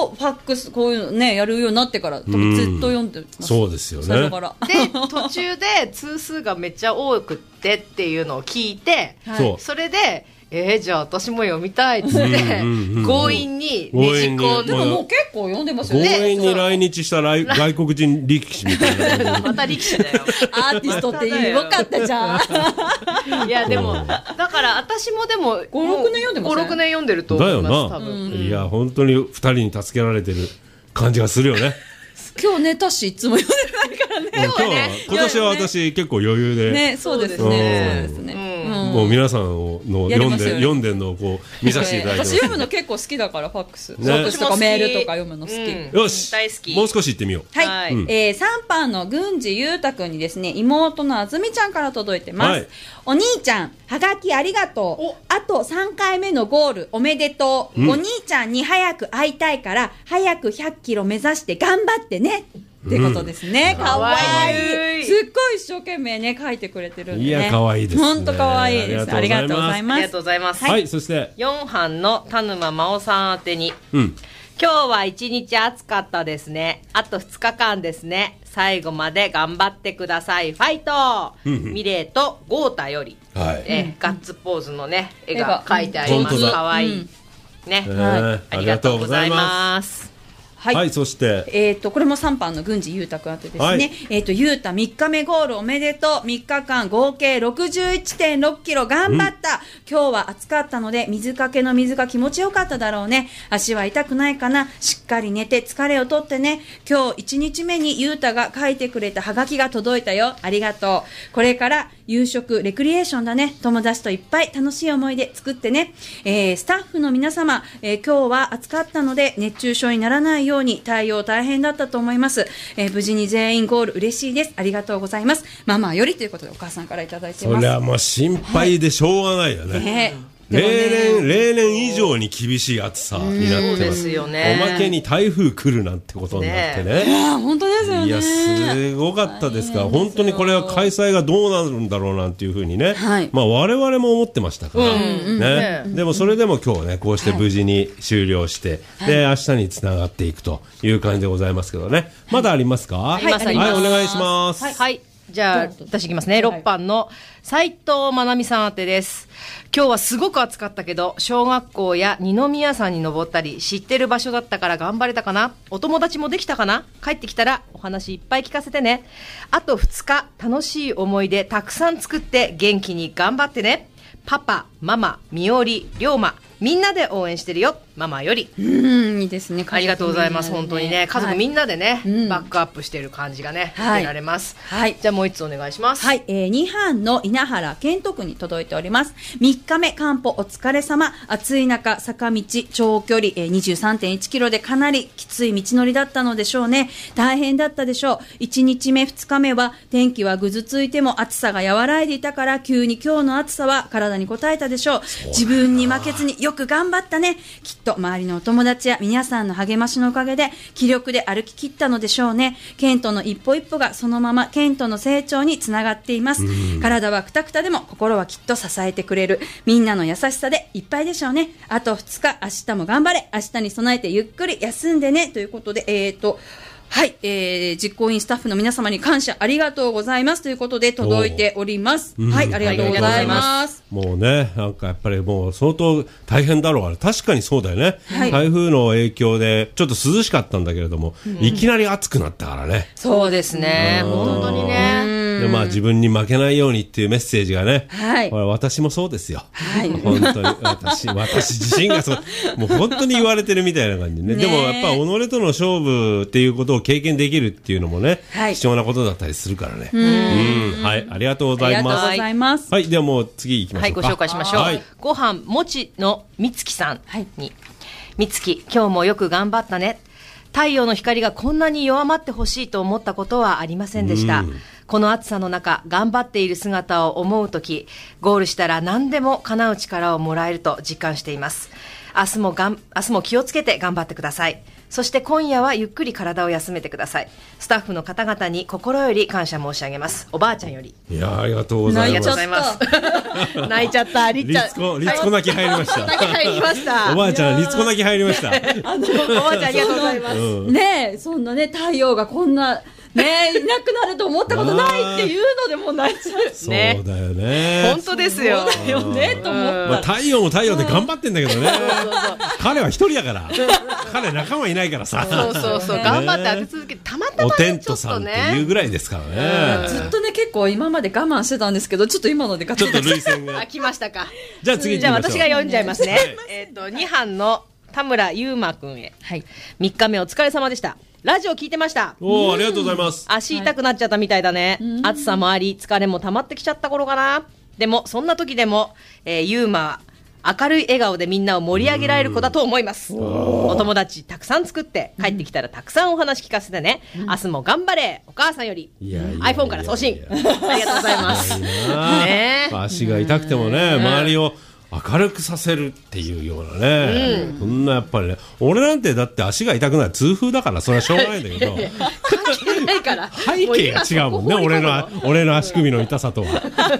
B: とファックスこういうのねやるようになってから多分ずっと読んでます、うん、
A: そうですよね。
C: で途中で通数がめっちゃ多くってっていうのを聞いて、はい、それでえー、じゃあ私も読みたいっつって強引にねじ込んで。
B: でももう結構読んでますよね。
A: 強引に来日した来外国人力士みたいな
C: また力士だよ
B: アーティストってよかったじゃん。
C: いやでもだから私もでも
B: ごろくねん読んでますね。
C: ごろくねん読んでると思います。
A: だよな、
C: 多分、うん、
A: いや本当にふたりに助けられてる感じがするよね。
B: 今日ねタッシーいつも読んでないからね。
A: 今日はね今年は私結構余裕で
B: ね。そうですね、そうですね、
A: うん、もう皆さんの読んで、ね、読んでるのをこう見させていただいてます、ね、
B: 私読むの結構好きだからファックス、ね、ファックスとかメールとか読むの好き、
A: うん、よし
C: 大好き。
A: もう少し行ってみよう。
B: はい、うん、えー、さんばんの郡司裕太くんにですね妹のあずみちゃんから届いてます、はい、お兄ちゃんはがきありがとう。あとさんかいめのゴールおめでとう、うん、お兄ちゃんに早く会いたいから早くひゃっキロ目指して頑張ってねってことですね。かわいい。すっごい一生懸命ね書いてくれてるんでね。
A: いやかわいいですね。
B: 本当かわいいです。ありがとうございます。
C: ありがとうございます。
A: はい、はい、そして
C: よんはんの田沼真央さん宛てに、
A: うん、
C: 今日は一日暑かったですね。あとふつかかんですね。最後まで頑張ってください。ファイト、うんうん、ミレイとゴータより、
A: はい、
C: えガッツポーズのね絵が描いてあります。かわいい、うん、ね、
A: えー
C: はい、ありがとうございます。
B: はい、
A: はい、そして、
B: えー、とこれもさんばんの郡司裕太くんあってですね、はい、えー、と裕太みっかめゴールおめでとう。みっかかん合計 ろくじゅういってんろっキロ頑張った、うん、今日は暑かったので水かけの水が気持ちよかっただろうね。足は痛くないかな。しっかり寝て疲れをとってね。今日いちにちめに裕太が書いてくれたハガキが届いたよ。ありがとう。これから夕食レクリエーションだね。友達といっぱい楽しい思い出作ってね、えー、スタッフの皆様、えー、今日は暑かったので熱中症にならないように対応大変だったと思います、えー、無事に全員ゴール嬉しいです。ありがとうございます。ママよりということでお母さんからいただいてます。
A: それはもう心配でしょうがないよね、はい、ね、例年、例年以上に厳しい暑さになってます。そうですよね。おまけに台風来るなんてことになってね。
B: ね、いや本当ですよね。
A: いやすごかったですから、本当にこれは開催がどうなるんだろうなんていうふうにね、はい、まあ我々も思ってましたから、うんね、うん、でもそれでも今日ねこうして無事に終了して、はい、で明日につながっていくという感じでございますけどね。まだありますか？はい、
C: はい、
A: はい、お願いします。
C: はい、はい、じゃあ私いきますね。ろっばんの斉藤まなみさん宛てです。今日はすごく暑かったけど小学校や二宮山に登ったり知ってる場所だったから頑張れたかな。お友達もできたかな。帰ってきたらお話いっぱい聞かせてね。あとふつか楽しい思い出たくさん作って元気に頑張ってね。パパ、ママ、みおり、りょうまみんなで応援してるよ。ママより。
B: うん、いいですね。
C: ありがとうございます。本当にね、家族みんなでね、はい、バックアップしてる感じがね、はい、見られます。はい。じゃあもう一つお願いします。
B: はい。えー、にはんの稲原健人くんに届いております。みっかめ漢方お疲れ様。暑い中坂道長距離、えー、にじゅうさんてんいちキロでかなりきつい道のりだったのでしょうね。大変だったでしょう。いちにちめふつかめは天気はぐずついても暑さが和らいでいたから急に今日の暑さは体に応えたでしょう。自分に負けずによく頑張ったね。きっと周りのお友達や皆さんの励ましのおかげで気力で歩き切ったのでしょうね。ケントの一歩一歩がそのままケントの成長につながっています。体はくたくたでも心はきっと支えてくれる。みんなの優しさでいっぱいでしょうね。あとふつか明日も頑張れ。明日に備えてゆっくり休んでねということで、えーとはい、えー、実行委員スタッフの皆様に感謝ありがとうございますということで届いております。はい、ありがとうございます。
A: もうね、なんかやっぱりもう相当大変だろうから、確かにそうだよね、はい、台風の影響でちょっと涼しかったんだけれども、うん、いきなり暑くなったからね。
C: そうですね、本当にね。
A: でまあ、自分に負けないようにっていうメッセージがね、
B: はい、
A: 私もそうですよ、
B: はい、
A: 本当に私, 私自身がそうもう本当に言われてるみたいな感じ ね, ねでもやっぱ己との勝負っていうことを経験できるっていうのもね、はい、貴重なことだったりするからね。うんうん、はい、ありがとうございます。ありがとうございます。はい、ではもう次行きましょうか。
C: はい、ご紹介しましょう。はい、ご飯もちのみつきさんに、みつき今日もよく頑張ったね。太陽の光がこんなに弱まってほしいと思ったことはありませんでした。うん、この暑さの中頑張っている姿を思うとき、ゴールしたら何でも叶う力をもらえると実感しています。 明日もがん明日も気をつけて頑張ってください。そして今夜はゆっくり体を休めてください。スタッフの方々に心より感謝申し上げます。おばあちゃんより。
A: いやありがとうございます。
C: ありがとうございます。泣いちゃった。りっちゃん。
A: リツコ、リツコ泣き入りました。
C: 泣き入りました。
A: おばあちゃん、リツコ泣き入りました。
B: あの
C: おばあちゃんありがとうございます。
B: うん、ねえ、そんなね、太陽がこんな、ねえ、いなくなると思ったことないっていうのでもう泣いちゃう。
A: ね、そうだよね。
C: 本当ですよ。
B: そうだよね、と思った。
A: まあ、太陽も太陽で頑張ってんだけどね。彼は一人だから。彼仲間いないからさ。
C: そうそうそう、頑張って当て続けて、たまたまね、
A: おテントさんっていうぐらいですからね。
B: ずっとね、結構今まで我慢してたんですけど、ちょっと今のでガ
A: チャッと。ちょっと涙腺が。
C: あ、来ましたか。
A: じゃあ次行きましょう。
C: じゃあ私が読んじゃいますね。えっと、に班の田村優馬くんへ。はい。みっかめお疲れ様でした。ラジオ聞いてました。
A: おー、ありがとうございます。
C: 足痛くなっちゃったみたいだね。はい、暑さもあり、疲れも溜まってきちゃった頃かな。でも、そんな時でも、えー、ユーマは明るい笑顔でみんなを盛り上げられる子だと思います。お友達たくさん作って、帰ってきたらたくさんお話聞かせてね。明日も頑張れ、お母さんより。いやいやいや iPhone から送信。ありがとうございます。ね、
A: 足が痛くてもね、周りを明るくさせるっていうようなね、うん、そんなやっぱりね、俺なんてだって足が痛くない痛風だからそれはしょうがないんだけど
C: 関係ないから
A: 背景が違うもんね、俺の俺の足首の痛さとは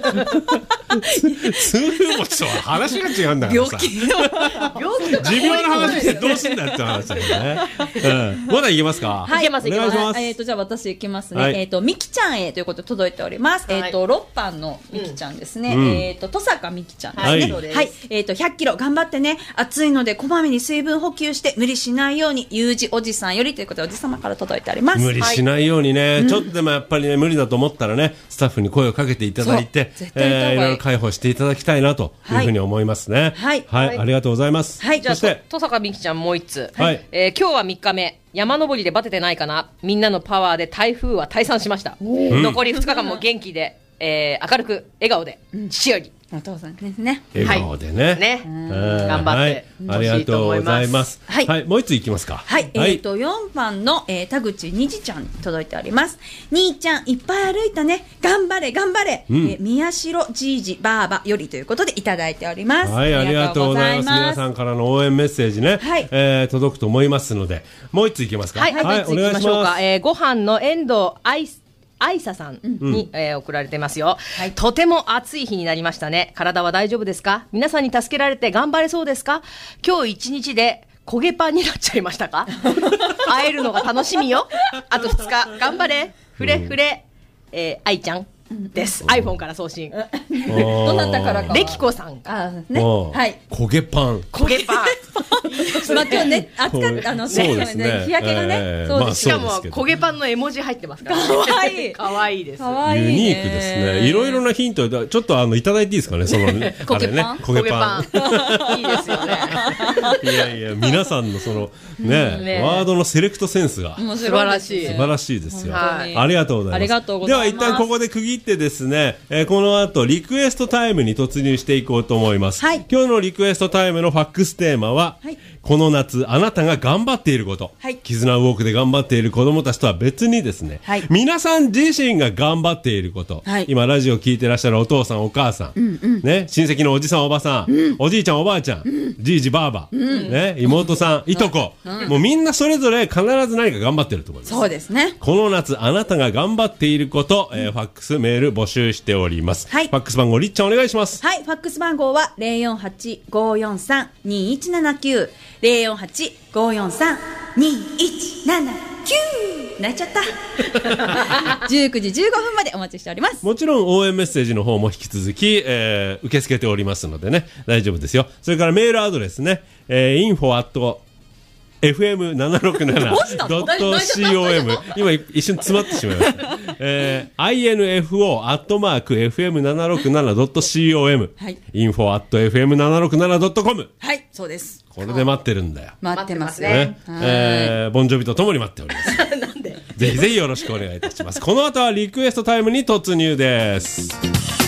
A: 痛風持ちとは話が違うんだからさ、病気持病の話でどうすんだって話だよね、うん、まだいけますか。
B: はい、いけます、
A: お願いします。
B: えーとじゃあ私いきますね、はい、えーとみきちゃんへということで届いております、はい、えーとろっぱんのみきちゃんですね、うん、えーと登坂みきちゃんですね、はい、はい、えーとひゃっキロ頑張ってね、暑いのでこまめに水分補給して無理しないように、ゆうじおじさんよりということでおじさまから届いております。
A: 無理しないようにね、はい、ちょっとでもやっぱりね無理だと思ったらね、スタッフに声をかけていただいて、えー、いろいろ介抱していただきたいなというふうに思いますね。はい、はいはい、ありがとうございます。
C: はい、じゃあそして登坂みきちゃんもう一つ、はい、えー、今日はみっかめ、山登りでバテてないかな、みんなのパワーで台風は退散しました。残りふつかかんも元気で、えー、明るく笑顔で、うん、父より
B: お父さんですね。
A: 笑顔でね。はい、ね、
C: 頑張ってほしいと思います。
A: ありがとうございます。はい、はい、もう一ついきますか。
B: はい、はい、えっ、ー、とよんばんの、えー、田口にじちゃんに届いております。兄ちゃんいっぱい歩いたね。頑張れ頑張れ。うん、えー、宮代じいじばあばよりということでいただいております。
A: はい、ありがとうございます。皆さんからの応援メッセージね、はい、えー、届くと思いますので、もう一ついきますか。
C: はい、はい、はい、お願いします。えー、ご飯の遠藤愛愛沙さんに、うん、えー、送られてますよ、はい、とても暑い日になりましたね。体は大丈夫ですか？皆さんに助けられて頑張れそうですか？今日一日で焦げパンになっちゃいましたか？会えるのが楽しみよ。あとふつか頑張れ、フレフレ、うん、えー、愛ちゃんです。 iPhone から送信。
B: どなたからか
C: レキコさん。
B: あ、ね、はい。
A: 焦げパン。
C: 焦げパン。
B: まあ今日ね、暑かったあの
A: そうですね。
B: 日焼けがね、
A: えー、
B: そうです。
A: まあ、
C: しかも焦げパンの絵文字入ってますから。
B: 可愛い。
C: 可愛いです。
B: ユ
A: ニークですね。いろいろなヒントちょっとあのいただいていいですかね、そのね。
B: 焦げパン。
A: 焦げパ
C: ン。いいですよね。
A: いやいや、皆さんのそのね、ワードのセレクトセンスが
C: 素晴らしい。
A: 素晴らしいですよ。ありがとうございます。
B: ありがとうございます。
A: では一旦ここで区切ってですね、えー、この後リクエストタイムに突入していこうと思います、はい、今日のリクエストタイムのファックステーマは、はい、この夏あなたが頑張っていること、はい、絆ウォークで頑張っている子どもたちとは別にですね、はい、皆さん自身が頑張っていること、はい、今ラジオ聞いてらっしゃるお父さんお母さん、うんうん、ね、親戚のおじさんおばさん、うん、おじいちゃんおばあちゃん、うん、じいじばあば、うん、ね、妹さんいとこ、うん、もうみんなそれぞれ必ず何か頑張ってると思います。
B: そうですね。
A: この夏あなたが頑張っていること、えー、ファックスメール募集しております、はい、ファックス番号りっちゃんお願いします。
B: はい、ファックス番号は ゼロよんはち ごよんさん にいちななきゅう ゼロよんはち ごよんさん にいちななきゅう 泣いちゃったじゅうくじじゅうごふんまでお待ちしております。
A: もちろん応援メッセージの方も引き続き、えー、受け付けておりますのでね、大丈夫ですよ。それからメールアドレスね、えー、インフォ アットエフエムななろくななドットシーオーエム 今一瞬詰まってしまいました、えー、アイエヌエフオー アットマーク エフエムななろくななドットシーオーエム はい、インフォ アット エフエムななろくななドットコム
B: はい、そうです。
A: これで待ってるんだよ。
B: 待ってますね、
A: ね、えー、ボンジョビとともに待っておりますなんでぜひぜひよろしくお願いいたします。この後はリクエストタイムに突入です。